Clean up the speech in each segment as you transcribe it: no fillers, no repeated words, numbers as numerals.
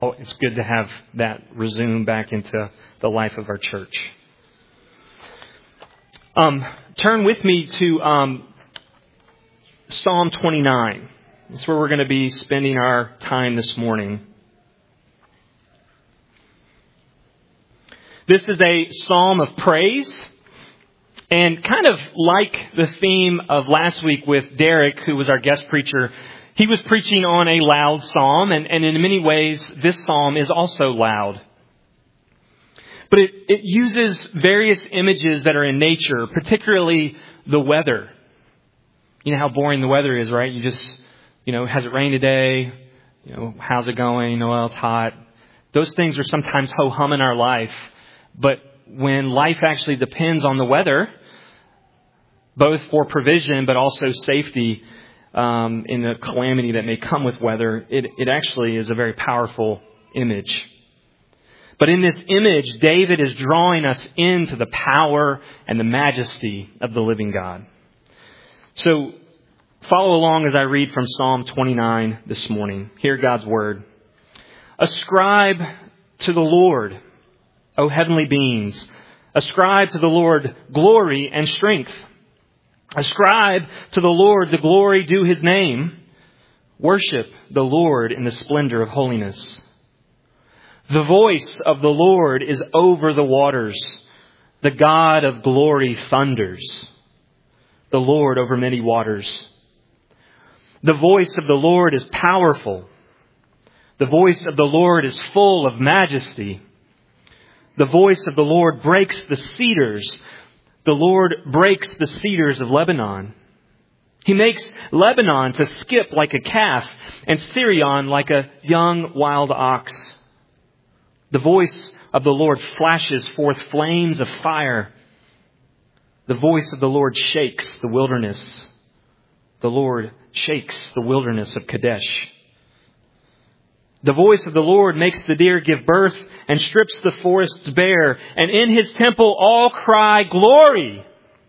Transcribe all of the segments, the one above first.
It's good to have that resume back into the life of our church. Turn with me to Psalm 29. That's where we're going to be spending our time this morning. This is a psalm of praise. And kind of like the theme of last week with Derek, who was our guest preacher, he was preaching on a loud psalm, and in many ways, this psalm is also loud. But it uses various images that are in nature, particularly the weather. You know how boring the weather is, right? You just, has it rained today? How's it going? Well, it's hot. Those things are sometimes ho-hum in our life. But when life actually depends on the weather, both for provision but also safety, in the calamity that may come with weather, it actually is a very powerful image. But in this image, David is drawing us into the power and the majesty of the living God. So follow along as I read from Psalm 29 this morning. Hear God's word. Ascribe to the Lord, O heavenly beings. Ascribe to the Lord glory and strength. Ascribe to the Lord the glory due His name. Worship the Lord in the splendor of holiness. The voice of the Lord is over the waters. The God of glory thunders. The Lord over many waters. The voice of the Lord is powerful. The voice of the Lord is full of majesty. The voice of the Lord breaks the cedars. The Lord breaks the cedars of Lebanon. He makes Lebanon to skip like a calf and Sirion like a young wild ox. The voice of the Lord flashes forth flames of fire. The voice of the Lord shakes the wilderness. The Lord shakes the wilderness of Kadesh. The voice of the Lord makes the deer give birth and strips the forests bare. And in His temple all cry, glory!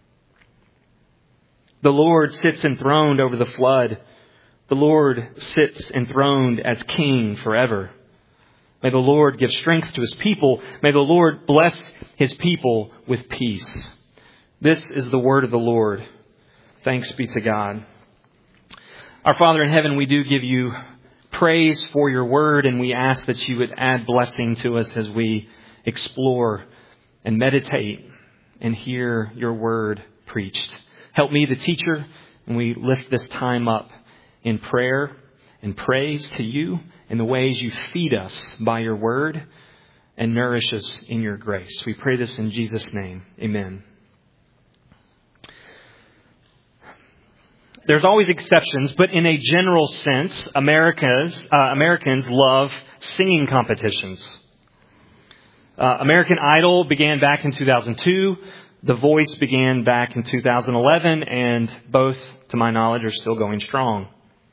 The Lord sits enthroned over the flood. The Lord sits enthroned as King forever. May the Lord give strength to His people. May the Lord bless His people with peace. This is the word of the Lord. Thanks be to God. Our Father in heaven, we do give You praise for Your word, and we ask that You would add blessing to us as we explore and meditate and hear Your word preached. Help me, the teacher, and we lift this time up in prayer and praise to You in the ways You feed us by Your word and nourish us in Your grace. We pray this in Jesus' name. Amen. There's always exceptions, but in a general sense, Americans love singing competitions. American Idol began back in 2002. The Voice began back in 2011, and both, to my knowledge, are still going strong.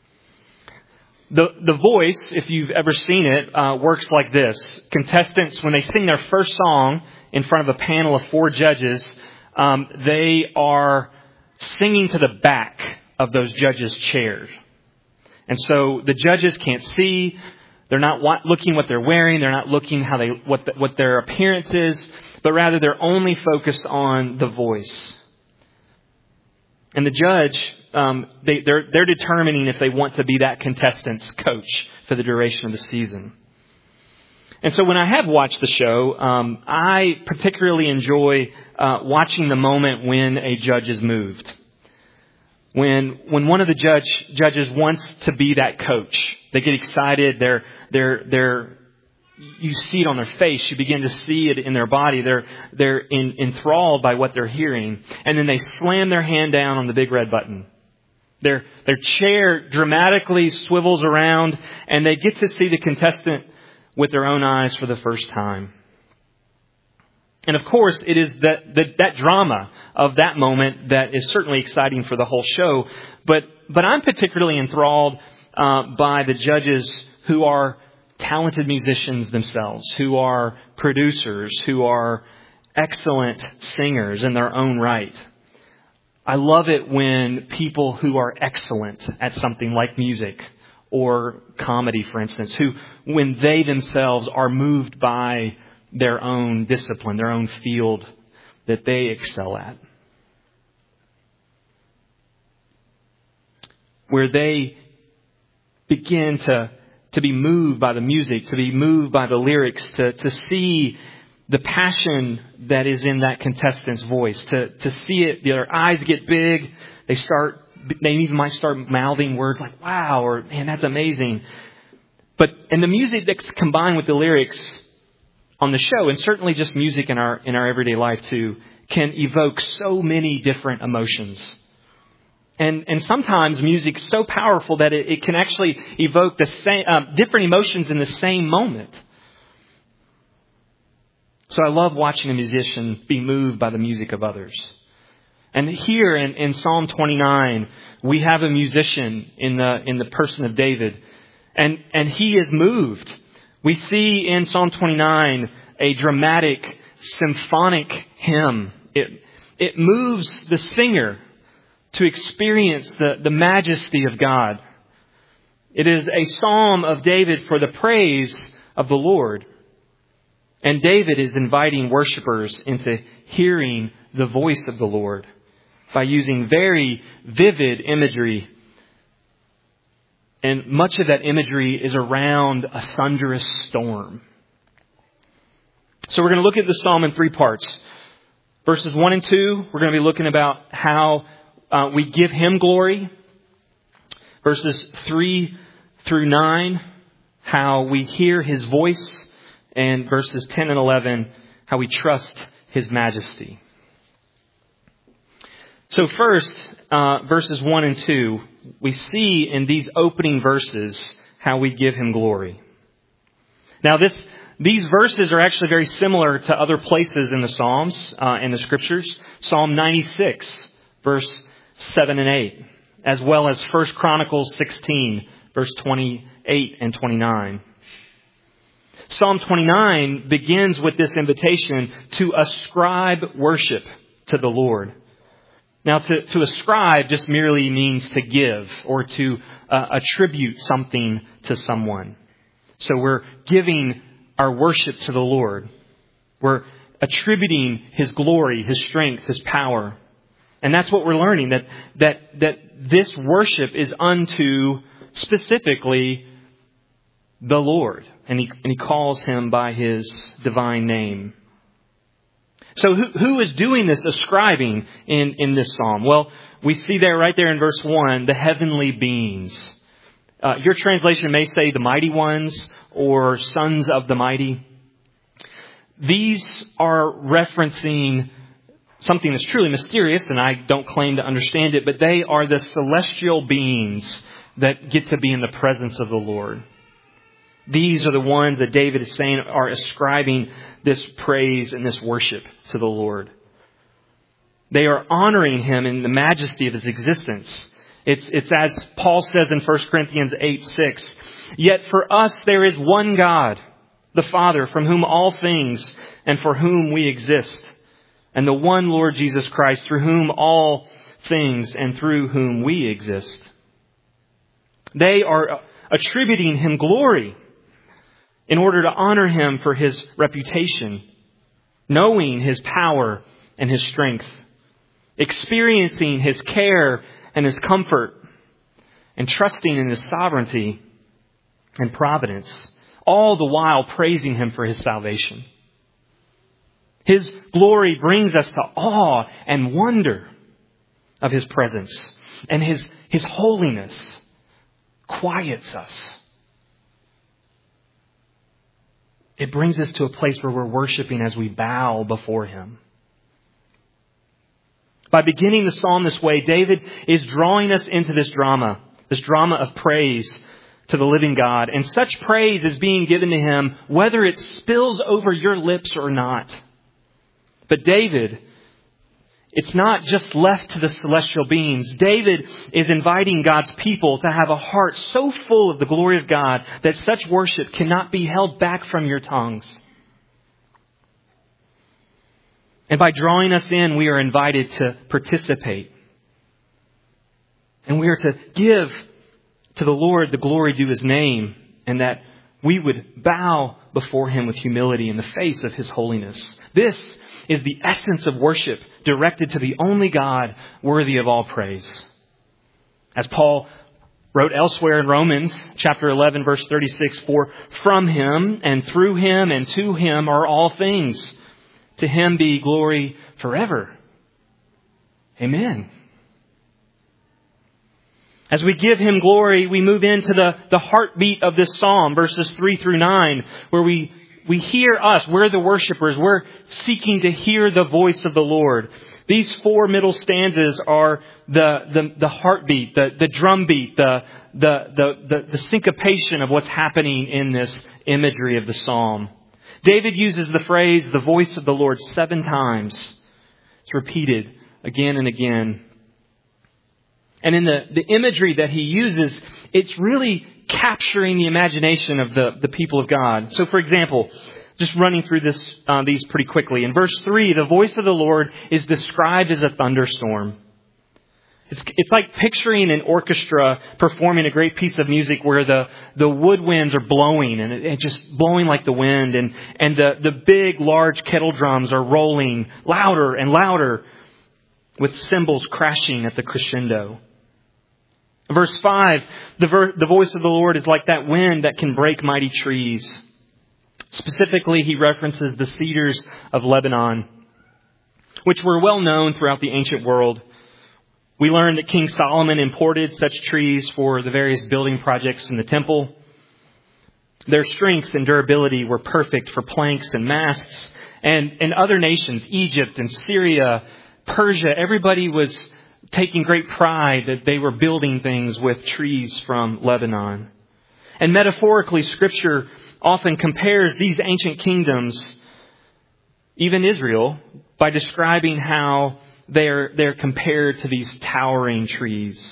The Voice, if you've ever seen it, works like this. Contestants, when they sing their first song in front of a panel of 4 judges, they are singing to the back of those judges' chairs. And so the judges can't see. They're not looking what they're wearing. They're not looking what their appearance is, but rather they're only focused on the voice. And the judge, they're determining if they want to be that contestant's coach for the duration of the season. And so when I have watched the show, I particularly enjoy watching the moment when a judge is moved. When one of the judges wants to be that coach, they get excited. You see it on their face. You begin to see it in their body. They're enthralled by what they're hearing, and then they slam their hand down on the big red button. Their chair dramatically swivels around, and they get to see the contestant with their own eyes for the first time. And of course, it is that drama of that moment that is certainly exciting for the whole show. But I'm particularly enthralled by the judges who are talented musicians themselves, who are producers, who are excellent singers in their own right. I love it when people who are excellent at something like music or comedy, for instance, who, when they themselves are moved by their own discipline, their own field that they excel at, where they begin to be moved by the music, to be moved by the lyrics, to see the passion that is in that contestant's voice, to see it, their eyes get big, they even might start mouthing words like, wow, or man, that's amazing. And the music that's combined with the lyrics on the show, and certainly just music in our everyday life too, can evoke so many different emotions. And sometimes music's so powerful that it can actually evoke the same different emotions in the same moment. So I love watching a musician be moved by the music of others. And here in Psalm 29, we have a musician in the person of David, and he is moved. We see in Psalm 29 a dramatic symphonic hymn. It moves the singer to experience the majesty of God. It is a psalm of David for the praise of the Lord. And David is inviting worshipers into hearing the voice of the Lord by using very vivid imagery. And much of that imagery is around a thunderous storm. So we're going to look at the psalm in three parts. Verses 1 and 2, we're going to be looking about how we give Him glory. Verses 3 through 9, how we hear His voice. And verses 10 and 11, how we trust His majesty. So first, verses 1 and 2, we see in these opening verses how we give Him glory. Now these verses are actually very similar to other places in the Psalms, in the Scriptures. Psalm 96, verse 7 and 8, as well as 1 Chronicles 16, verse 28 and 29. Psalm 29 begins with this invitation to ascribe worship to the Lord. Now, to ascribe just merely means to give or to attribute something to someone. So we're giving our worship to the Lord. We're attributing His glory, His strength, His power. And that's what we're learning, that this worship is unto specifically the Lord. And he calls Him by His divine name. So who is doing this ascribing in this psalm? Well, we see there right there in verse 1, the heavenly beings. Your translation may say the mighty ones or sons of the mighty. These are referencing something that's truly mysterious, and I don't claim to understand it, but they are the celestial beings that get to be in the presence of the Lord. These are the ones that David is saying are ascribing this praise and this worship to the Lord. They are honoring Him in the majesty of His existence. It's as Paul says in 1 Corinthians 8:6, "Yet for us there is one God, the Father, from whom all things and for whom we exist, and the one Lord Jesus Christ, through whom all things and through whom we exist." They are attributing Him glory in order to honor Him for His reputation, knowing His power and His strength, experiencing His care and His comfort, and trusting in His sovereignty and providence, all the while praising Him for His salvation. His glory brings us to awe and wonder of His presence, and His holiness quiets us. It brings us to a place where we're worshiping as we bow before Him. By beginning the psalm this way, David is drawing us into this drama of praise to the living God. And such praise is being given to Him, whether it spills over your lips or not. But David, it's not just left to the celestial beings. David is inviting God's people to have a heart so full of the glory of God that such worship cannot be held back from your tongues. And by drawing us in, we are invited to participate. And we are to give to the Lord the glory due His name, and that we would bow before Him with humility in the face of His holiness. This is the essence of worship directed to the only God worthy of all praise. As Paul wrote elsewhere in Romans chapter 11, verse 36, for from Him and through Him and to Him are all things. To Him be glory forever. Amen. As we give Him glory, we move into the heartbeat of this psalm, verses 3 through 9, where we hear us. We're the worshipers. We're seeking to hear the voice of the Lord. These four middle stanzas are the heartbeat, the drumbeat, the syncopation of what's happening in this imagery of the psalm. David uses the phrase, the voice of the Lord, 7 times. It's repeated again and again. And in the imagery that he uses, it's really capturing the imagination of the people of God. So, for example, just running through these pretty quickly. In verse 3, the voice of the Lord is described as a thunderstorm. It's like picturing an orchestra performing a great piece of music where the woodwinds are blowing and it just blowing like the wind, and the big, large kettle drums are rolling louder and louder with cymbals crashing at the crescendo. Verse 5, the voice of the Lord is like that wind that can break mighty trees. Specifically, he references the cedars of Lebanon, which were well known throughout the ancient world. We learned that King Solomon imported such trees for the various building projects in the temple. Their strength and durability were perfect for planks and masts. And other nations, Egypt and Syria, Persia, everybody was taking great pride that they were building things with trees from Lebanon. And metaphorically, Scripture often compares these ancient kingdoms, even Israel, by describing how they're compared to these towering trees.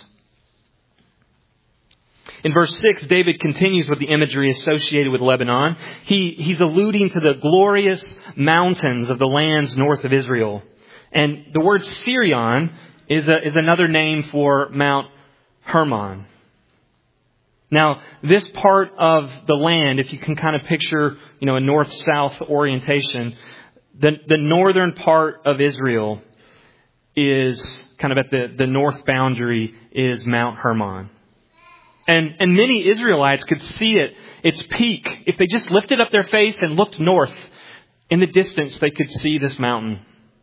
In verse 6, David continues with the imagery associated with Lebanon. He's alluding to the glorious mountains of the lands north of Israel. And the word Sirion is another name for Mount Hermon. Now, this part of the land, if you can kind of picture, a north-south orientation, the northern part of Israel is kind of at the north boundary is Mount Hermon. And many Israelites could see its peak. If they just lifted up their face and looked north, in the distance they could see this mountain.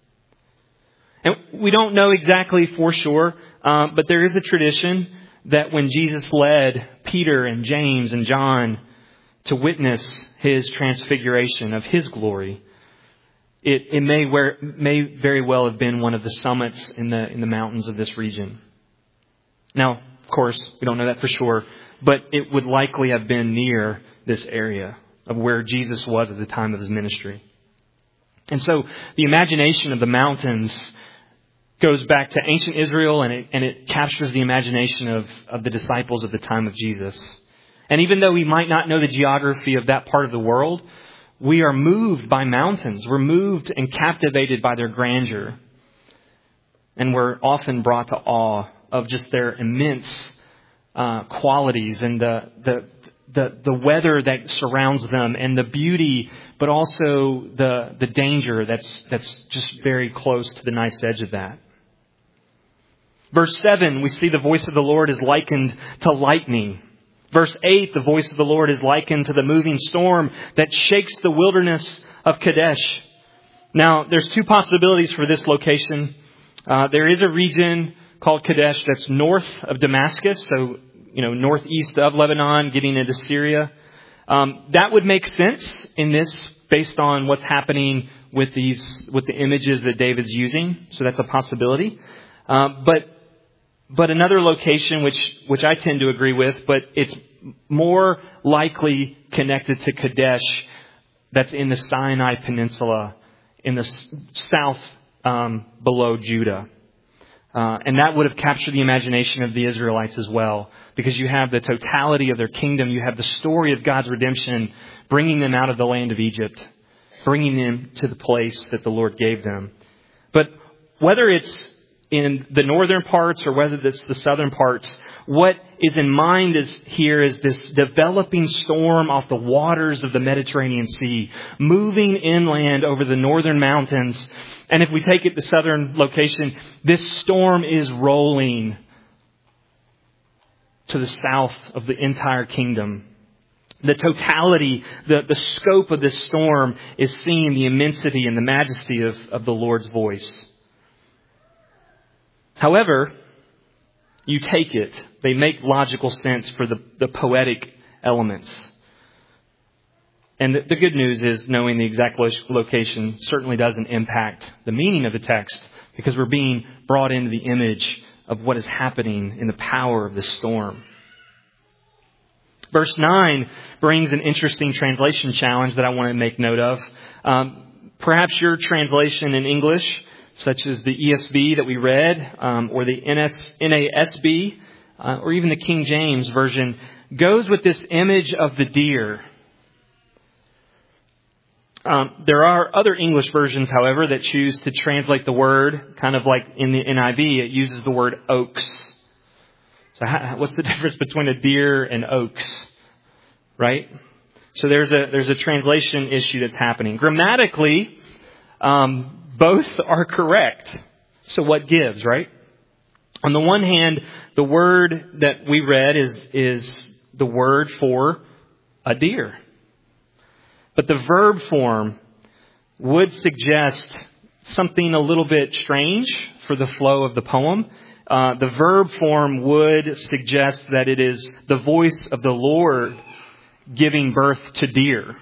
And we don't know exactly for sure, but there is a tradition that when Jesus led Peter and James and John to witness His transfiguration of His glory, it may very well have been one of the summits in the mountains of this region. Now, of course, we don't know that for sure, but it would likely have been near this area of where Jesus was at the time of His ministry. And so the imagination of the mountains goes back to ancient Israel, and it captures the imagination of the disciples at the time of Jesus. And even though we might not know the geography of that part of the world, we are moved by mountains. We're moved and captivated by their grandeur. And we're often brought to awe of just their immense qualities and the weather that surrounds them and the beauty, but also the danger that's just very close to the knife's edge of that. Verse 7, we see the voice of the Lord is likened to lightning. Verse 8, the voice of the Lord is likened to the moving storm that shakes the wilderness of Kadesh. Now, there's 2 possibilities for this location. There is a region called Kadesh that's north of Damascus, so, northeast of Lebanon, getting into Syria. That would make sense in this based on what's happening with the images that David's using. So that's a possibility. But another location, which I tend to agree with, but it's more likely connected to Kadesh, that's in the Sinai Peninsula, in the south below Judah. And that would have captured the imagination of the Israelites as well, because you have the totality of their kingdom. You have the story of God's redemption, bringing them out of the land of Egypt, bringing them to the place that the Lord gave them. But whether it's in the northern parts or whether it's the southern parts, What is in mind here is this developing storm off the waters of the Mediterranean Sea, moving inland over the northern mountains. And if we take it to southern location, this storm is rolling to the south of the entire kingdom. The totality, the scope of this storm is seeing the immensity and the majesty of the Lord's voice. However, you take it. They make logical sense for the poetic elements. And the good news is knowing the exact location certainly doesn't impact the meaning of the text, because we're being brought into the image of what is happening in the power of the storm. Verse 9 brings an interesting translation challenge that I want to make note of. Perhaps your translation in English, such as the ESV that we read, or the NASB, or even the King James Version, goes with this image of the deer. There are other English versions, however, that choose to translate the word, kind of like in the NIV, it uses the word oaks. So what's the difference between a deer and oaks? Right? So there's a translation issue that's happening. Grammatically, both are correct. So what gives, right? On the one hand, the word that we read is the word for a deer. But the verb form would suggest something a little bit strange for the flow of the poem. The verb form would suggest that it is the voice of the Lord giving birth to deer,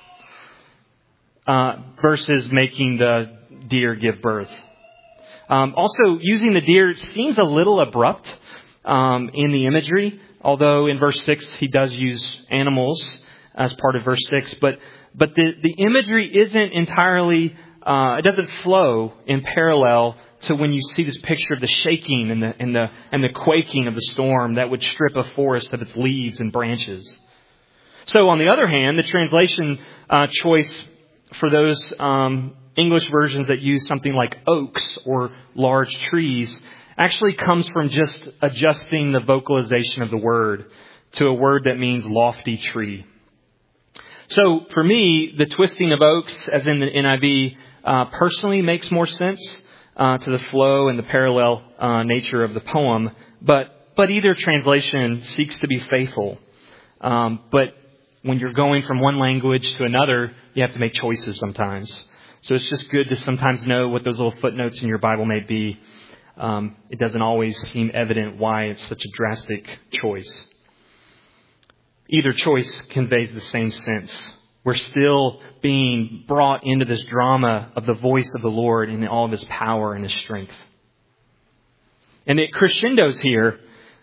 versus making the deer give birth. Also, using the deer seems a little abrupt in the imagery, although in verse 6 he does use animals as part of verse 6. But the imagery isn't entirely, it doesn't flow in parallel to when you see this picture of the shaking and the quaking of the storm that would strip a forest of its leaves and branches. So on the other hand, the translation choice for those English versions that use something like oaks or large trees actually comes from just adjusting the vocalization of the word to a word that means lofty tree. So for me, the twisting of oaks, as in the NIV, personally makes more sense to the flow and the parallel nature of the poem. But either translation seeks to be faithful. But when you're going from one language to another, you have to make choices sometimes. So it's just good to sometimes know what those little footnotes in your Bible may be. It doesn't always seem evident why it's such a drastic choice. Either choice conveys the same sense. We're still being brought into this drama of the voice of the Lord in all of His power and His strength. And it crescendos here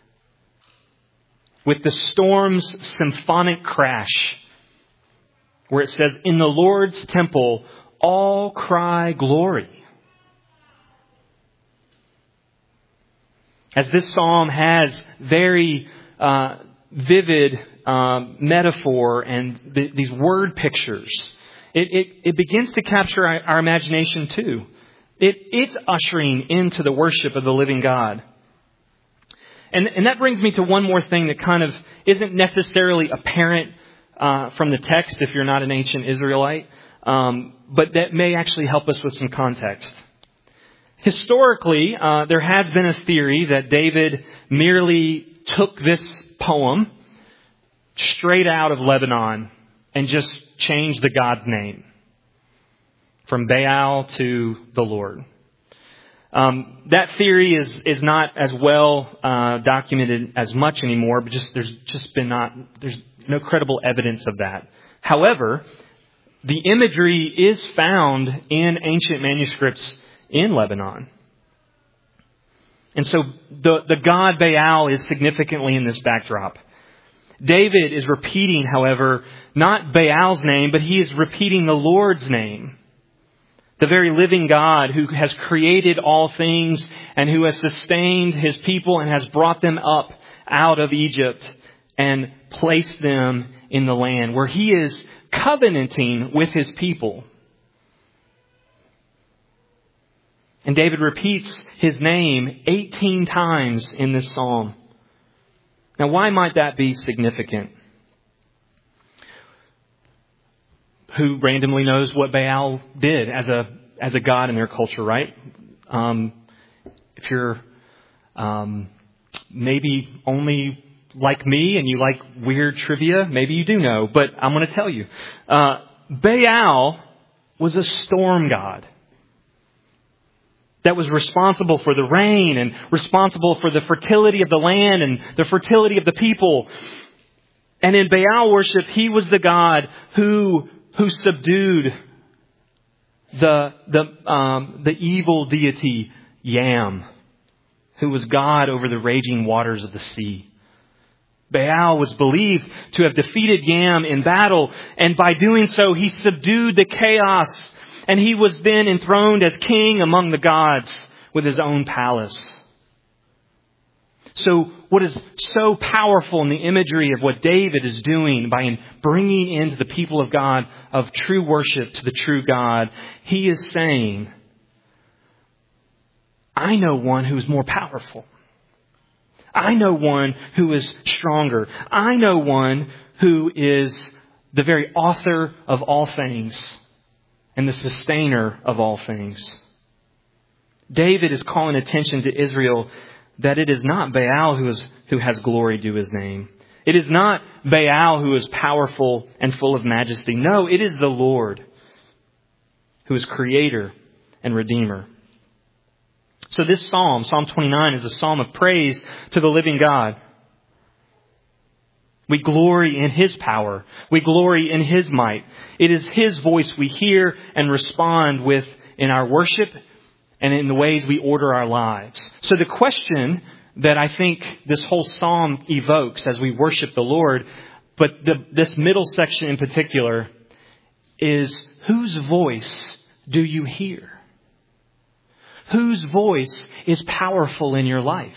with the storm's symphonic crash, where it says, "In the Lord's temple, all cry glory." As this psalm has very vivid metaphor and these word pictures, it begins to capture our imagination too. It's ushering into the worship of the living God. And that brings me to one more thing that kind of isn't necessarily apparent from the text if you're not an ancient Israelite, but that may actually help us with some context. Historically, there has been a theory that David merely took this poem straight out of Lebanon and just changed the God's name from Baal to the Lord. That theory is not as well documented as much anymore, but there's no credible evidence of that. However, the imagery is found in ancient manuscripts in Lebanon. And so the god Baal is significantly in this backdrop. David is repeating, however, not Baal's name, but he is repeating the Lord's name. The very living God who has created all things and who has sustained His people and has brought them up out of Egypt and placed them in the land where He is covenanting with His people. And David repeats His name 18 times in this psalm. Now, why might that be significant? Who randomly knows what Baal did as a god in their culture, right? If you're maybe only like me and you like weird trivia, maybe you do know, but I'm going to tell you. Baal was a storm god that was responsible for the rain and responsible for the fertility of the land and the fertility of the people. And in Baal worship, he was the god who subdued the evil deity Yam, who was God over the raging waters of the sea. Baal was believed to have defeated Yam in battle, and by doing so, he subdued the chaos, and he was then enthroned as king among the gods with his own palace. So what is so powerful in the imagery of what David is doing by bringing into the people of God of true worship to the true God, he is saying, I know one who is more powerful. I know one who is stronger. I know one who is the very author of all things and the sustainer of all things. David is calling attention to Israel that it is not Baal who has glory due his name. It is not Baal who is powerful and full of majesty. No, it is the Lord who is creator and redeemer. So this psalm, Psalm 29, is a psalm of praise to the living God. We glory in His power. We glory in His might. It is His voice we hear and respond with in our worship and in the ways we order our lives. So the question that I think this whole psalm evokes as we worship the Lord, but this middle section in particular, is whose voice do you hear? Whose voice is powerful in your life?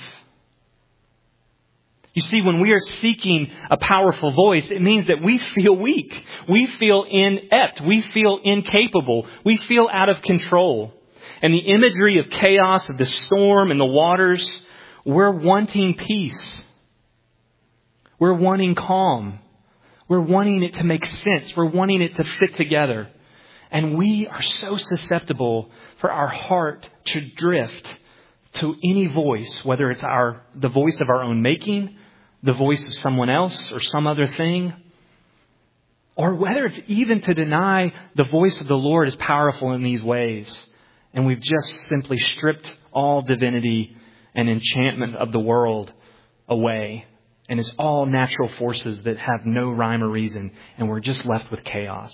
You see, when we are seeking a powerful voice, it means that we feel weak. We feel inept. We feel incapable. We feel out of control. And the imagery of chaos, of the storm and the waters, we're wanting peace. We're wanting calm. We're wanting it to make sense. We're wanting it to fit together. And we are so susceptible for our heart to drift to any voice, whether it's the voice of our own making, the voice of someone else or some other thing, or whether it's even to deny the voice of the Lord is powerful in these ways. And we've just simply stripped all divinity and enchantment of the world away. And it's all natural forces that have no rhyme or reason. And we're just left with chaos.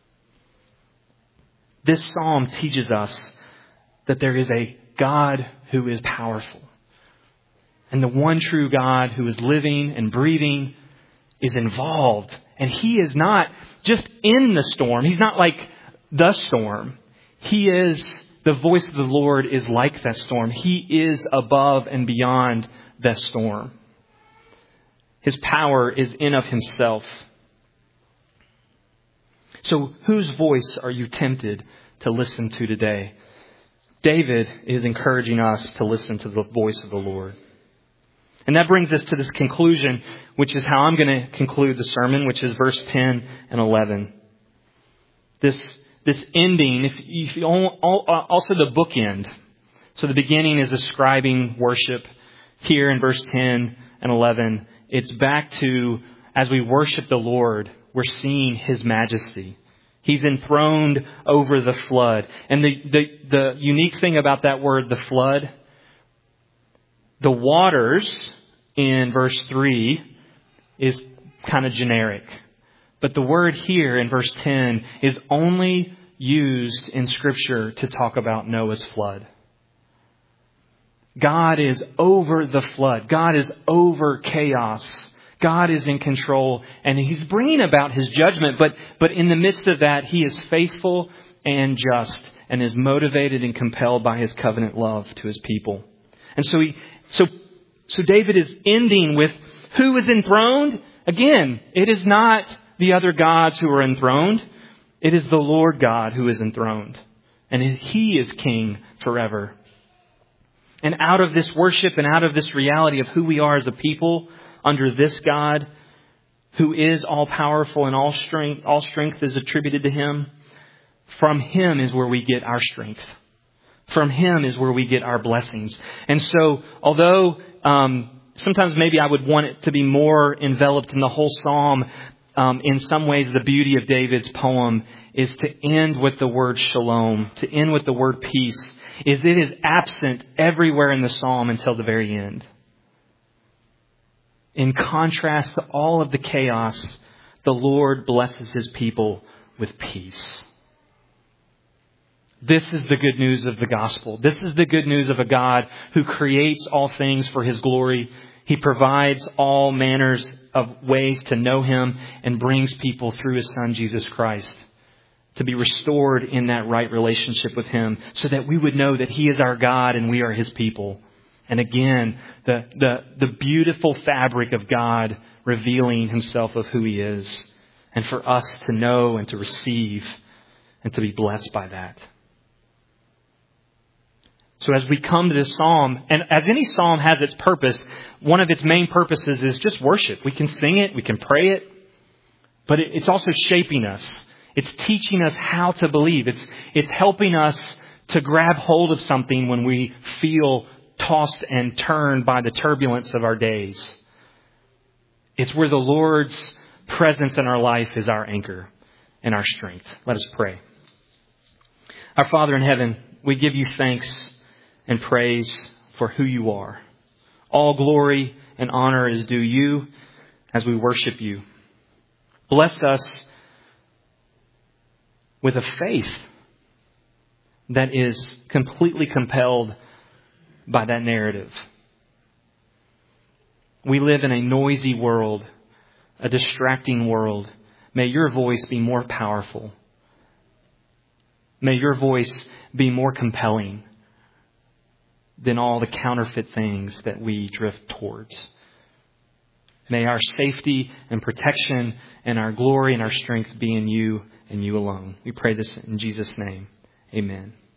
This psalm teaches us that there is a God who is powerful. And the one true God who is living and breathing is involved. And He is not just in the storm. He's not like the storm. He is, the voice of the Lord is like that storm. He is above and beyond that storm. His power is in of Himself. So whose voice are you tempted to listen to today? David is encouraging us to listen to the voice of the Lord. And that brings us to this conclusion, which is how I'm going to conclude the sermon, which is verse 10 and 11. This ending, also the bookend. So the beginning is ascribing worship. Here in verse 10 and 11, it's back to, as we worship the Lord, we're seeing His majesty. He's enthroned over the flood. And the unique thing about that word, the flood, the waters in verse 3 is kind of generic. But the word here in verse 10 is only used in Scripture to talk about Noah's flood. God is over the flood. God is over chaos. God is in control, and He's bringing about His judgment. But in the midst of that, He is faithful and just and is motivated and compelled by His covenant love to His people. And so David is ending with who is enthroned? Again, it is not the other gods who are enthroned. It is the Lord God who is enthroned. And He is king forever. And out of this worship and out of this reality of who we are as a people, under this God who is all powerful and all strength is attributed to Him. From Him is where we get our strength. From Him is where we get our blessings. And so, although sometimes maybe I would want it to be more enveloped in the whole psalm, in some ways the beauty of David's poem is to end with the word shalom, to end with the word peace, is it is absent everywhere in the psalm until the very end. In contrast to all of the chaos, the Lord blesses His people with peace. This is the good news of the gospel. This is the good news of a God who creates all things for His glory. He provides all manners of ways to know Him and brings people through His Son, Jesus Christ, to be restored in that right relationship with Him so that we would know that He is our God and we are His people. And again, the beautiful fabric of God revealing Himself of who He is, and for us to know and to receive and to be blessed by that. So as we come to this psalm, and as any psalm has its purpose, one of its main purposes is just worship. We can sing it, we can pray it, but it's also shaping us. It's teaching us how to believe. It's helping us to grab hold of something when we feel tossed and turned by the turbulence of our days. It's where the Lord's presence in our life is our anchor and our strength. Let us pray. Our Father in heaven, we give You thanks and praise for who You are. All glory and honor is due You as we worship You. Bless us with a faith that is completely compelled by that narrative. We live in a noisy world, a distracting world. May Your voice be more powerful. May Your voice be more compelling than all the counterfeit things that we drift towards. May our safety and protection and our glory and our strength be in You and You alone. We pray this in Jesus' name. Amen.